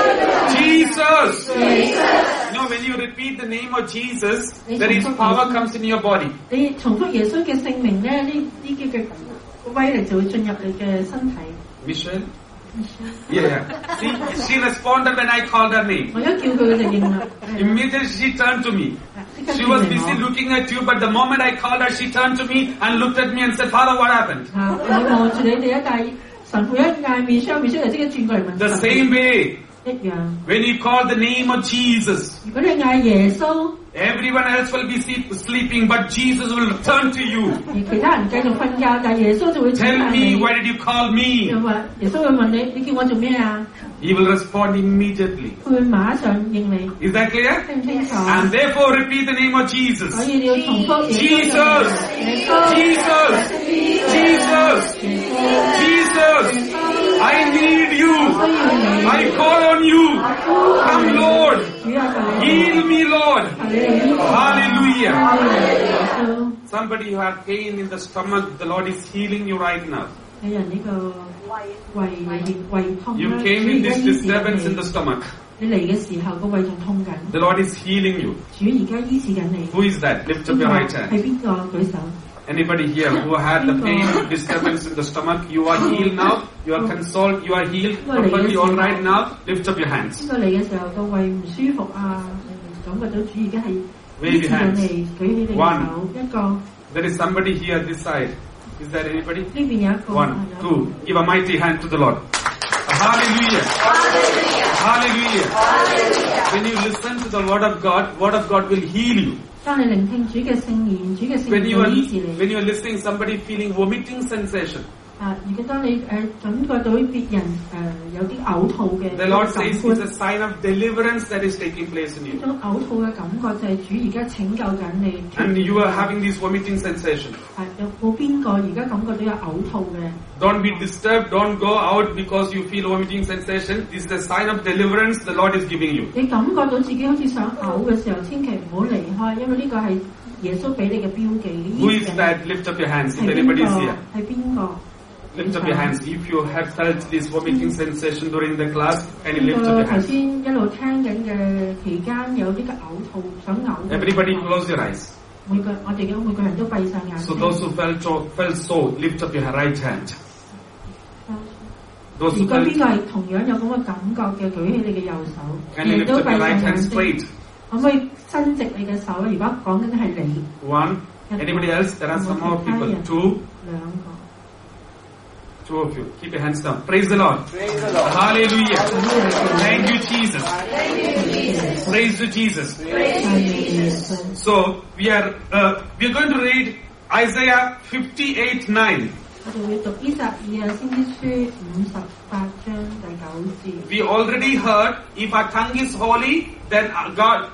Jesus. You know, when you repeat the name of Jesus, there is power comes in your body. 你重複耶穌嘅聖名咧，呢啲嘅威力就會進入你嘅身體。 Michelle? Yeah. See, she responded when I called her name. 我一叫佢就應啦。 Immediately she turned to me. She was busy looking at you, but the moment I called her, she turned to me and looked at me and said, Father, what happened? 我望住你哋一帶神父一嗌面出嚟，即刻轉過嚟問。 The same way, 一樣。 when you call the name of Jesus, 如果你嗌耶穌， everyone else will be sleeping, but Jesus will turn to you. 而其他人繼續瞓覺，但係耶穌就會 Tell me, why did you call me? 就話耶穌會問你，你叫我做咩啊？ He will respond immediately. 佢會馬上應你。 Is that clear? 清唔清楚？ And therefore repeat the name of Jesus. 所以你要重複耶穌。 Jesus! Jesus! Jesus! Jesus! I need you! I call on you! Come, Lord! Heal me, Lord! Hallelujah! Somebody who has pain in the stomach, the Lord is healing you right now. 有人呢個胃痛 You came in this disturbance in the stomach. 你嚟嘅時候個胃仲痛緊。 The Lord is healing you. 主而家醫治緊你。 Who is that? Lift up your right hand. 係邊個？舉手。 Anybody here who had the pain, disturbance in the stomach, you are healed now, you are consoled, you are healed, perfectly all right now, lift up your hands. 邊個嚟嘅時候個胃唔舒服啊？感覺到主而家係 Wave your hands. 舉起你嘅手，一個。 There is somebody here this side. Is there anybody? 呢邊有一個。 1, 2. Give a mighty hand to the Lord. Hallelujah. Hallelujah. When you listen to the word of God will heal you. 當你聆聽主嘅聖言，主嘅聖言會醫治你。 When you are listening, somebody feeling vomiting sensation. 如果當你感覺到別人有啲嘔吐嘅 The Lord says it's a sign of deliverance that is taking place in 呢 you. 種嘔吐嘅感覺就係主而家拯救緊你。 And you are having this vomiting sensation. 有冇邊個而家感覺到有嘔吐嘅？ Don't be disturbed. Don't go out because you feel vomiting sensation. This is a sign of deliverance the Lord is giving you. 你感覺到自己好似想嘔嘅時候，千祈唔好離開，因為呢個係耶穌俾你嘅標記。 Who is that? Lift up your hands if anybody is here. 係邊個？ Lift up your hands. If you have felt this vomiting sensation during the class, can you lift up 個 your 頭 hands? 先一路聽緊嘅期間有呢個嘔吐想嘔嘅 Everybody close your eyes. 我哋嘅每個人都閉上眼 So 睛。 those who felt so, lift up your right hand. Those 如 who 果邊 felt, 個係同樣有咁嘅感覺嘅，舉起你嘅右手， can you 你 lift 都 up 閉 your 上 right 眼 hand 睛。 straight? 可唔可以伸直你嘅手咧？如果講緊係你 One. Anybody else? There are some more people. Two. 兩個。 Two of you. Keep your hands down. Praise the Lord. Hallelujah. Thank you, Jesus. Praise to Jesus. So we are going to read Isaiah 58:9. 我哋會讀以撒以亞先知書58章第9節。 We already heard if our tongue is holy, then God,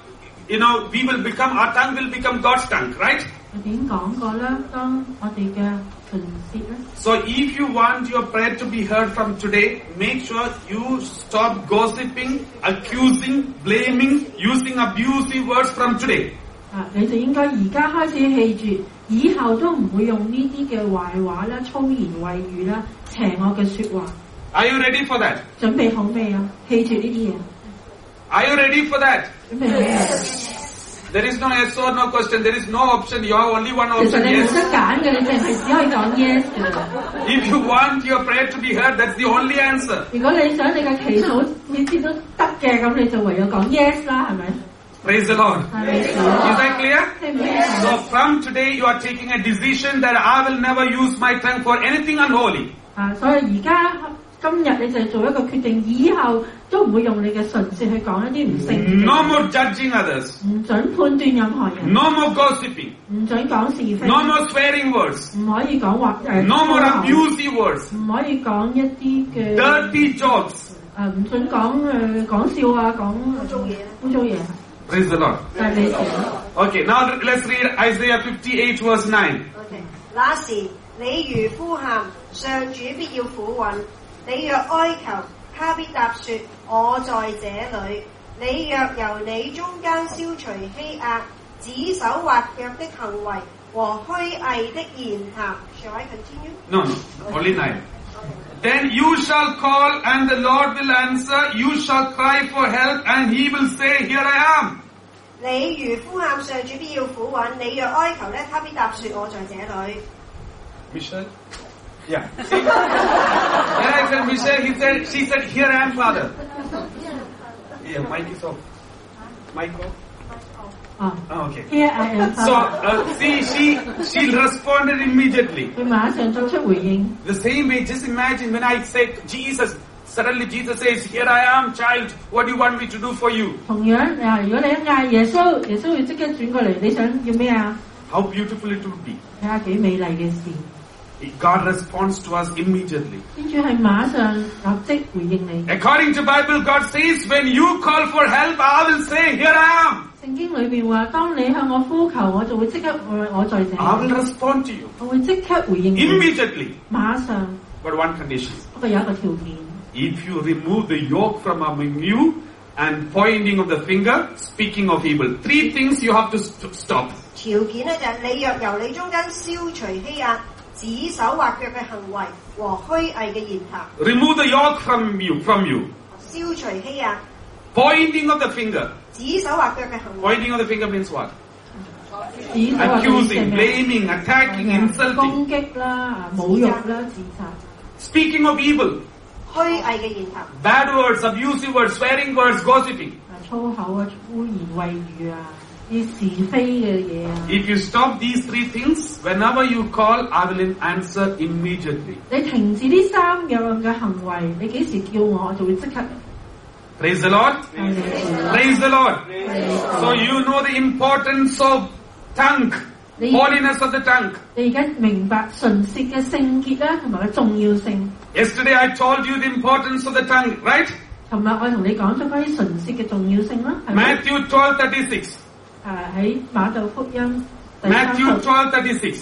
our tongue will become God's tongue, right? 我哋已經講過啦，當我哋嘅唇舌咧。 So if you want your prayer to be heard from today, make sure you stop gossiping, accusing, blaming, using abusive words from today. 你就應該而家開始棄絕，以後都唔會用呢啲嘅壞話啦、粗言穢語啦、邪惡嘅説話。 Are you ready for that? 準備好未啊？棄絕呢啲嘢。 Are you ready for that? 準備好未？ There is no yes or no question. There is no option. You have only one 其實 option. 你冇得 Yes. 揀嘅，你淨係只可以講 yes 嘅。 If you want your prayer to be heard, that's the only answer. 如果你想你嘅祈禱次次都得嘅，咁你就唯有講 yes 啦，係咪？ Praise the Lord. 係咪？ Is that clear? 聽唔聽啊？ So from today you are taking a decision that I will never use my tongue for anything unholy. 所以而家今日你就做一個決定，以後都唔會用你嘅唇舌去講一啲唔聖嘅 No more judging others. 唔準判斷任何人， No more gossiping. 唔準講是非， No more swearing words. 唔可以講話 No more abusive words. 唔可以講一啲嘅 Dirty jokes. 唔準講講笑啊，講污糟嘢。 Praise the Lord. 但係你哋 Okay, now let's read Isaiah 58 verse 9. OK，那時你如呼喊，上主必要俯允；你若哀求，他必答說：我在這裏。你若由你中間消除欺壓、指手畫腳的行為和虛偽的言談。Shall I continue? No, only 9. Then you shall call and the Lord will answer. You shall cry for help and he will say, Here I am. 你如呼喊，上主必要俯允；你若哀求他必答說：我在這裏。 Michelle? Yeah. See? When I said Michelle, she said, Here I am, Father. Yeah, mic is off. Mic off? Oh, okay. Here I am. So, she responded immediately. 佢馬上作出回應。 The same way, just imagine when I say Jesus, suddenly Jesus says, Here I am, child, what do you want me to do for you? 同樣如果你一嗌耶穌，耶穌會即刻轉過嚟，你想要咩啊？ How beautiful it would be. 睇下幾美麗嘅事。 God responds to us immediately. 天主係馬上立即回應你。 According to Bible, God says, when you call for help, I will say, Here I am. 聖經裏邊話，當你向我呼求，我就會即刻我在這 I will 裏， respond to you 我會即刻回應你， immediately. 馬上。 But one condition. 不過有一個條件， If you remove the yoke from among you and pointing of the finger, speaking of evil. 3 things you have to stop. 條件咧就係你若由你中間消除欺壓、指手畫腳嘅行為和虛偽嘅言談。 Remove the yoke from you. 消除欺壓、 Pointing of the finger. 指手畫腳嘅行為。 Pointing of the finger means what? 指手或者 Accusing, blaming, attacking, insulting. 攻擊啦、侮辱啦、自殺。 Speaking of evil. 虛偽嘅言談。 Bad words, abusive words, swearing words, gossiping. 粗口啊、污言穢語啊、啲是非嘅嘢啊。 If you stop these 3 things, whenever you call, I will answer immediately. 你停止呢3樣嘅行為，你幾時叫我，我就會即刻。 Praise the Lord. Praise the Lord. So you know the importance of tongue, holiness of the tongue. 你而家明白唇舌嘅聖潔啦，同埋個重要性。 Yesterday I told you the importance of the tongue, right? 尋日我同你講咗關於唇舌嘅重要性啦，係咪？ Matthew 12:36. 喺馬竇福音第 Matthew 12:36.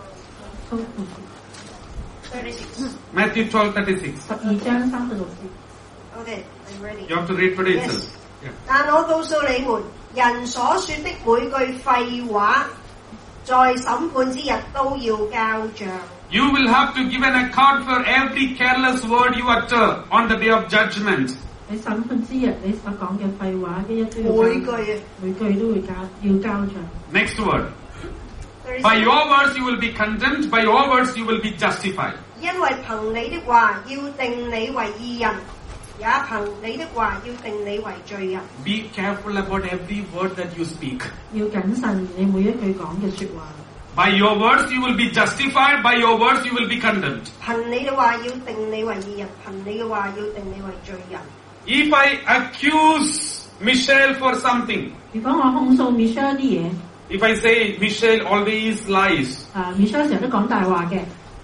Matthew 12:36. 12章36節。 OK, I'm ready. You have to read for it itself. Yes. 但我告訴你們，人所說的每句廢話，在審判之日都要交賬。 You will have to give an account for every careless word you utter on the day of judgment. 喺審判之日，你所講嘅廢話，一都要每句啊。 每句都會要交賬。 Next word. By your words you will be condemned, by your words you will be justified. 因為憑你的話要定你為義人，也憑你的話要定你為罪人。 Be careful about every word that you speak. 要謹慎你每一句講嘅説話。 By your words you will be justified, by your words you will be condemned. 憑你嘅話要定你為義人，憑你嘅話要定你為罪人。 If I accuse Michelle for something, 如果我控訴 Michelle 啲嘢， if I say Michelle always lies, Michelle 成日都講大話嘅，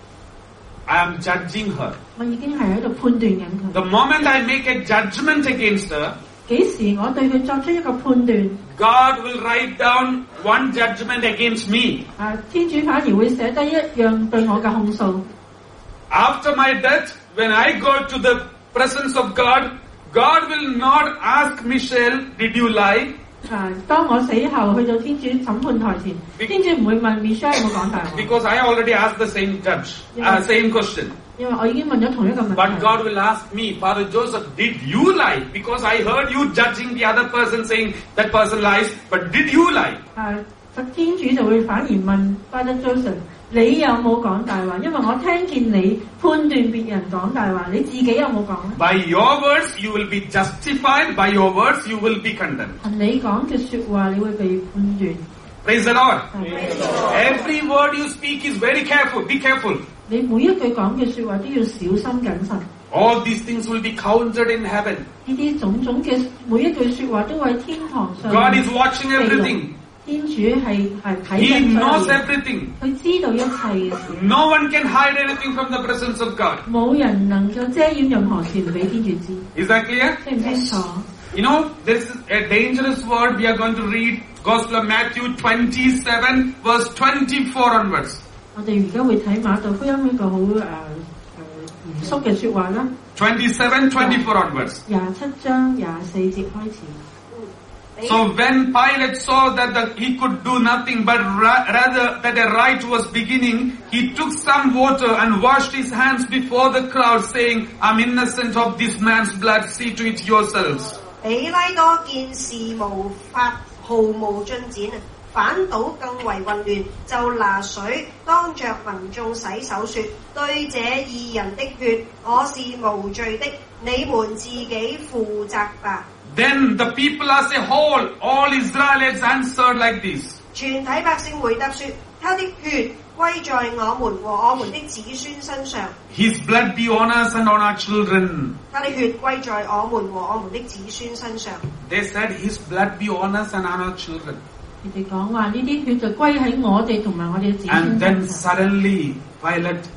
I am judging her. 我已經係喺度判斷緊佢。 The moment I make a judgment against her, 幾時我對佢作出一個判斷， God will write down one judgment against me. 天主反而會寫低一樣對我嘅控訴。 After my death, when I go to the presence of God, God will not ask Michelle, did you lie? 當我死後去到天主審判台前，天主唔會問 Michelle 有冇講大話。 Because I already asked the same same question. 因為我已經問咗同一個問題。 But God will ask me, Father Joseph, did you lie? Because I heard you judging the other person saying that person lies, but did you lie? 天主就會反而問 Father Joseph， 你有冇講大話？因為我聽見你判斷別人講大話，你自己有冇講咧？ By your words you will be justified, by your words you will be condemned. 憑你講嘅説話，你會被判斷。 Praise the Lord. Every word you speak is very careful. Be careful. 你每一句講嘅説話都要小心謹慎。 All these things will be counted in heaven. 呢啲種種嘅每一句説話都喺天堂上。 God is watching everything. 天主係睇 He 緊 knows 所有嘢， everything. 佢知道一切嘅事。 No one can hide anything from the presence of God. 冇人能夠遮掩任何事唔俾天主知。 Is that clear? 清唔清楚？ You know, this is a dangerous word. We are going to read Gospel of Matthew 27 verse 24 onwards. 我哋而家會睇馬竇福音一個好嚴肅嘅説話啦。 27, 24 onwards. 27章24節開始。 So when Pilate saw that he could do nothing, but rather that a riot was beginning, he took some water and washed his hands before the crowd, saying, I'm innocent of this man's blood, see to it yourselves. 彼拉多見事無法毫無進展，反倒更為混亂，就拿水當着民眾洗手，說：對這義人的血，我是無罪的，你們自己負責吧。 Then the people as a whole, all Israelites answered like this. 全體百姓回答說：他的血歸在我們和我們的子孫身上。 His blood be on us and on our children. 他的血歸在我們和我們的子孫身上。 They said, His blood be on us and on our children. 佢哋講話呢啲血就歸喺我哋同埋我哋嘅子孫 And then 身上。 suddenly Pilate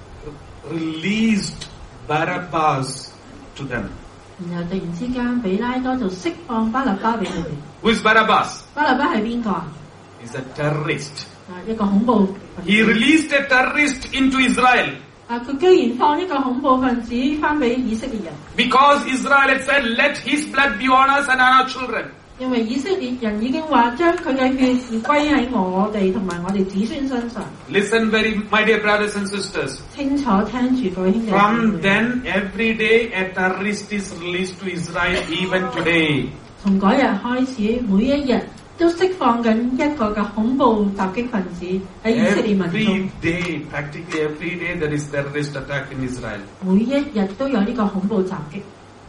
released Barabbas to them. 然後突然之間，彼拉多就釋放巴勒巴俾佢哋。 Who is Barabbas? 巴勒巴係邊個啊？ He's a terrorist. 一個恐怖分子。 He released a terrorist into Israel. 佢居然放一個恐怖分子翻俾以色列人。 Because Israel had said, let his blood be on us and on our children. 因為以色列人已經話將佢嘅血歸喺我哋同埋我哋子孫身上。 Listen my dear brothers and sisters. 清楚聽住各位兄弟。 From then, every day a terrorist is released to Israel, even today. 從嗰日開始，每一日都釋放緊一個嘅恐怖襲擊分子喺以色列民眾。 Every day, practically every day, there is terrorist attack in Israel. 每一日都有呢個恐怖襲擊。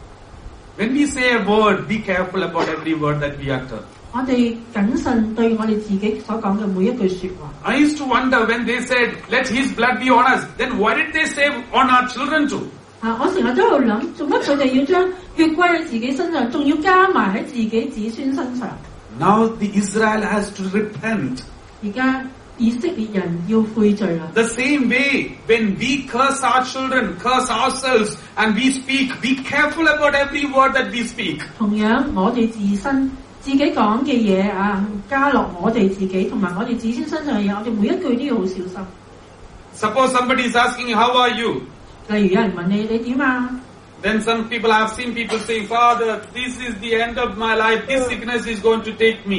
When we say a word, be careful about every word that we utter. 我哋謹慎對我哋自己所講嘅每一句説話。 I used to wonder when they said, let his blood be on us, then why did they say on our children too? 我成日都喺度諗，做乜佢哋要將血歸喺自己身上，仲要加埋喺自己子孫身上？ Now the Israel has to repent. 而家以色列人要悔罪啦。 The same way, when we curse our children, curse ourselves, and we speak, be careful about every word that we speak. 同樣，我哋自己講嘅嘢加落我哋自己同埋我哋子孫身上嘅嘢，我哋每一句都要好小心。 Suppose somebody is asking you, how are you? 例如有人問你點啊？ Then some people, I have seen people saying, Father, this is the end of my life, this sickness is going to take me.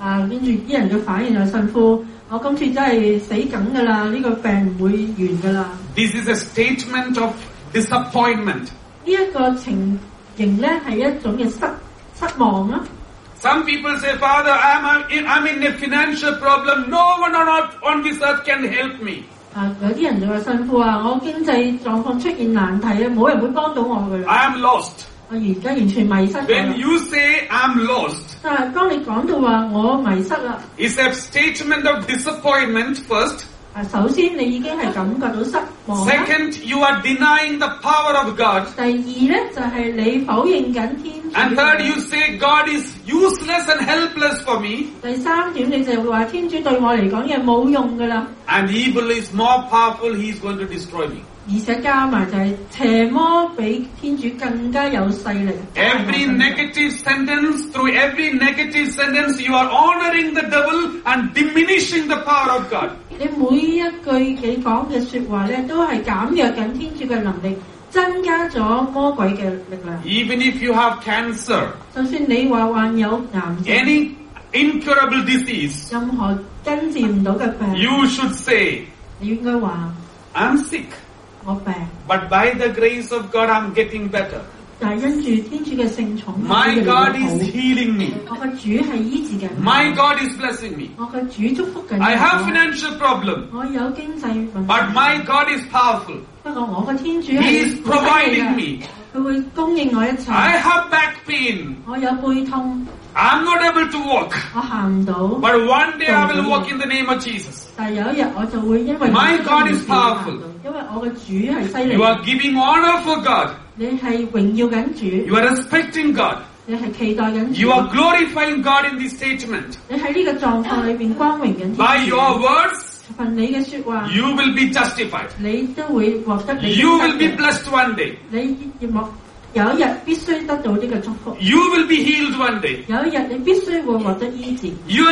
跟住啲人嘅反應就神父，我今次真係死梗㗎啦，呢個病唔會完㗎啦。 This is a statement of disappointment. 呢一個情形咧係一種嘅失望啦。 Some people say, Father, I'm in a financial problem. No one on this earth can help me. 有啲人就話神父啊，我經濟狀況出現難題啊，冇人會幫到我㗎啦。 I am lost. 我而家完全迷失咗。 When you say I'm lost, 但係當你講到話我迷失啦， it's a statement of disappointment first. 首先你已經係感覺到失望啦。 Second, you are denying the power of God. 第二咧就係你否認緊天主。 And third, you say God is useless and helpless for me. 第三點你就會話天主對我嚟講嘢冇用㗎啦。 And evil is more powerful, he is going to destroy me. 而且加埋就係邪魔比天主更加有勢力。 Every negative sentence, through every negative sentence, you are honoring the devil and diminishing the power of God. 你每一句你講嘅說話咧，都係減弱緊天主嘅能力，增加咗魔鬼嘅力量。 Even if you have cancer, 就算你話患有癌症， any incurable disease, 任何根治唔到嘅病， you should say, 你應該話 I'm sick, 我病， but by the grace of God, I'm getting better. 但係因住天主嘅聖寵， My 我越嚟越 God 好 is healing me. 我嘅主係醫治緊我， My God is blessing me. 我嘅主祝福緊 I have 我， financial problem, 我有經濟問 but 題， my God is powerful. 不過我嘅天主 He 係 is providing me. 佢會供應我一切。 I have back pain. 我有背痛， I'm not able to walk. 我行唔到， But one day I will walk in the name of Jesus. 但係有一日我就會因為 My God is powerful. 因為我嘅主係犀利 You，are giving honor for God. 你係榮耀緊主， You are respecting God. 你係期待緊主， You are glorifying God in this statement. 你喺呢個狀況裏邊光榮緊 By 天主。 your words, 憑你嘅說話， you will be justified. 你都會獲得你 You 應 will 得 be 嘅 blessed one day. 你有一日必須得到呢個祝福， You will be healed one day. 有一日你必須會獲得醫治， Your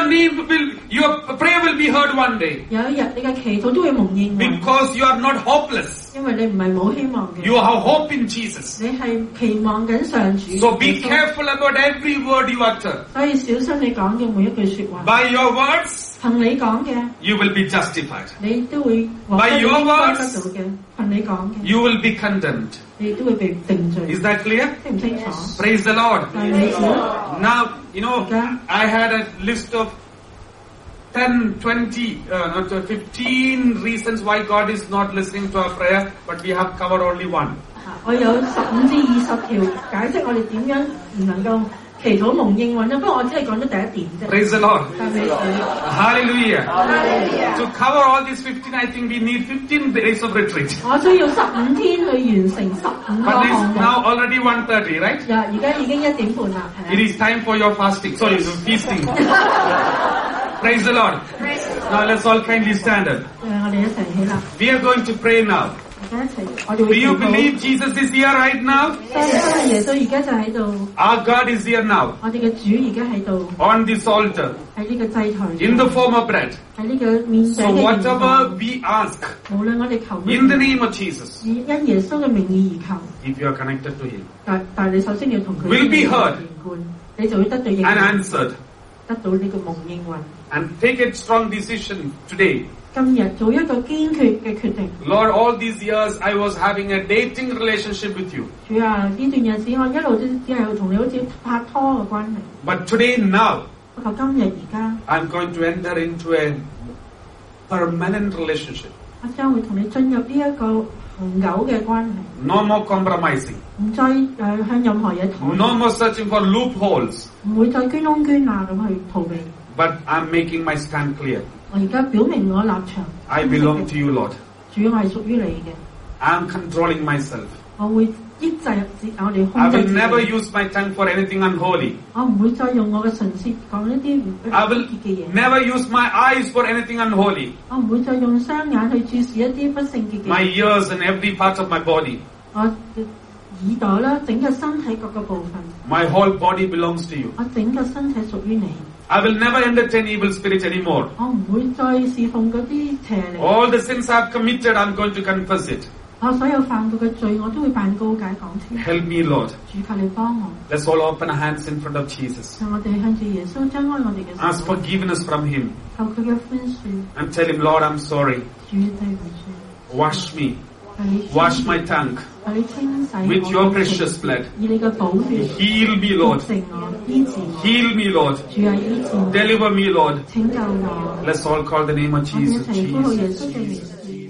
prayer will be heard one day. 有一日你嘅祈禱都會蒙應允， Because you are not hopeless. 因為你唔係冇希望嘅， You have hope in Jesus. 你係期望緊上主。 So be careful about every word you utter. 所以小心你講嘅每一句說話， By your words, 憑你講嘅， you will be justified. 你都會獲 By 得你 your 應該 words, 得到嘅，憑你講嘅， You will be condemned. 你都會被定罪。 Is that clear? 清唔清楚？ Praise the Lord. 但係你知 Now, I had a list of 10, 20, 15 reasons why God is not listening to our prayer, but we have covered only one. 我有15至20條解釋我哋點樣唔能夠祈禱蒙應允啦。不過我只係講咗第一點啫。 Praise the Lord. 但係你 Hallelujah. Hallelujah. To cover all these 15, I think we need 15 days of retreat. 我需要15天去完成15個 But 項 it's 目。 now already 1:30, right? 而家已經1點半啦，係 It 咪？ is time for your fasting. Sorry, feasting. Praise the Lord. Now let's all kindly stand up. 我哋一齊起立， We are going to pray now. 大家一齊，我哋 Do 會 you 祈禱。 believe Jesus is here right now? 相信耶穌而家就喺度， Our God is here now 我哋嘅主而家喺度， on this altar 喺呢個祭台 in the form of bread. 喺呢個面上 So 嘅形 whatever 狀， we ask 無論我哋求乜 in the name of Jesus, 以因耶穌嘅名義而求， if you are connected to Him 但係你首先要同佢 Will be heard 連貫，你就會得到應 and 允， answered, 得到呢個蒙應允。 and take a strong decision today. 今日做一個堅決嘅決定， Lord, all these years I was having a dating relationship with you. 主啊，呢段日子我一路都只係同你好似拍拖嘅關係， But today, now, 不過今日而家， I'm going to enter into a permanent relationship. 我將會同你進入呢一個恒久嘅關係， No more compromising. 唔再向任何嘢妥協， No more searching for loopholes. 唔會再捐窿捐罅咁去逃避。 But I'm making my stand clear. 我而家表明我立場， I belong to you, Lord. 主我係屬於你嘅， I'm controlling myself. 我會抑制我哋 I 控制 will 自 never 己， use my tongue for anything unholy. 我唔會再用我嘅唇舌講一啲唔 I will 潔嘅嘢， never use my eyes for anything unholy. 我唔會再用雙眼去注視一啲不聖潔嘅 My 嘢， ears and every part of my body. 我耳朵啦，整個身體各個部分， My whole body belongs to you. 我整個身體屬於你， I will never entertain evil spirits anymore. 我唔會再侍奉嗰啲邪靈， All the sins I've committed, I'm going to confess it. 我所有犯過嘅罪，我都會辦告解講清。 Help me, Lord. 主求你幫我。 Let's all open our hands in front of Jesus. 讓我哋向住耶穌張開我哋嘅 Ask 手， forgiveness from Him 求佢嘅寬恕。 and tell Him, Lord, I'm sorry. 主對唔住， Wash me. 求你 Wash my tongue 求你清洗我 with 嘅 your 罪 precious blood. 以你嘅寶血 Heal me, Lord. 潔淨我，醫治我。 Heal me, Lord. 主啊，醫治我， Deliver me, Lord. 拯救我。 Let's all call the name of 我哋一 Jesus. 齊呼號耶穌 Jesus. 嘅名字。